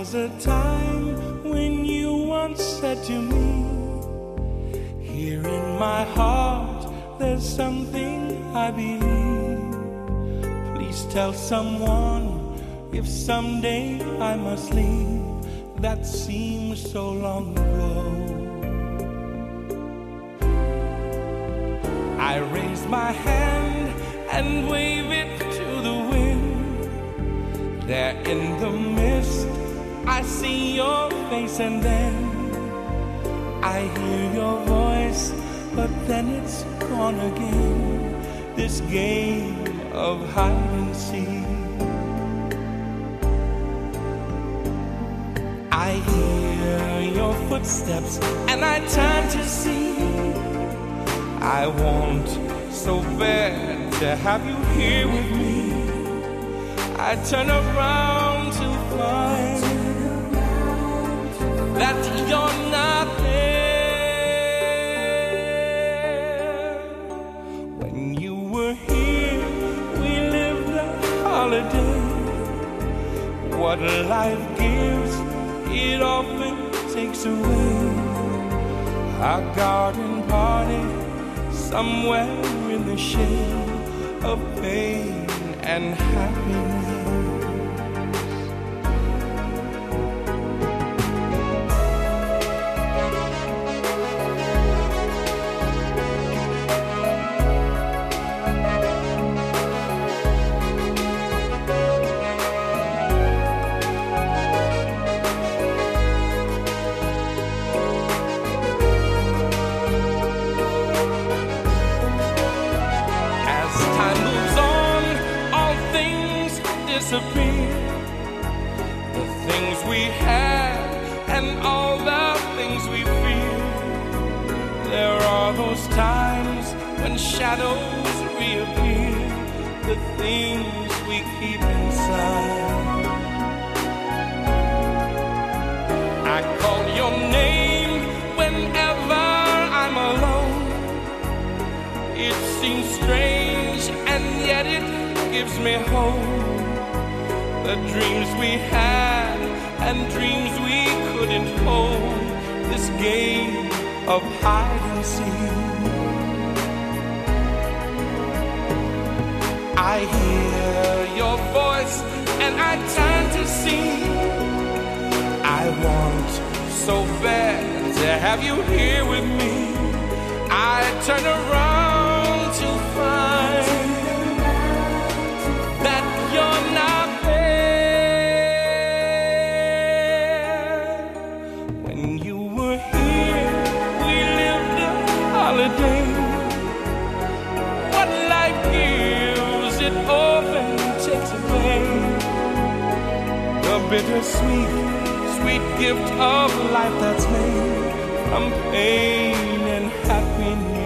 was a time when you once said to me, here in my heart there's something I believe. Please tell someone if someday I must leave. That seems so long ago. I raise my hand and wave it to the wind. There in the mist I see your face, and then I hear your voice, but then it's gone again. This game of hide and seek. I hear your footsteps and I turn to see. I want so bad to have you here with me. I turn around to find that you're not there. When you were here, we lived a holiday. What life gives, it often takes away. Our garden party, somewhere in the shade of pain and happiness. Disappear. The things we had and all the things we fear. There are those times when shadows reappear. The things we keep inside. I call your name whenever I'm alone. It seems strange and yet it gives me hope. The dreams we had and dreams we couldn't hold. This game of hide and seek. I hear your voice and I turn to see. I want so bad to have you here with me. I turn around to find that you're not there. When you were here, we lived a holiday. What life gives, it often takes away. The bittersweet, sweet gift of life that's made from pain and happiness.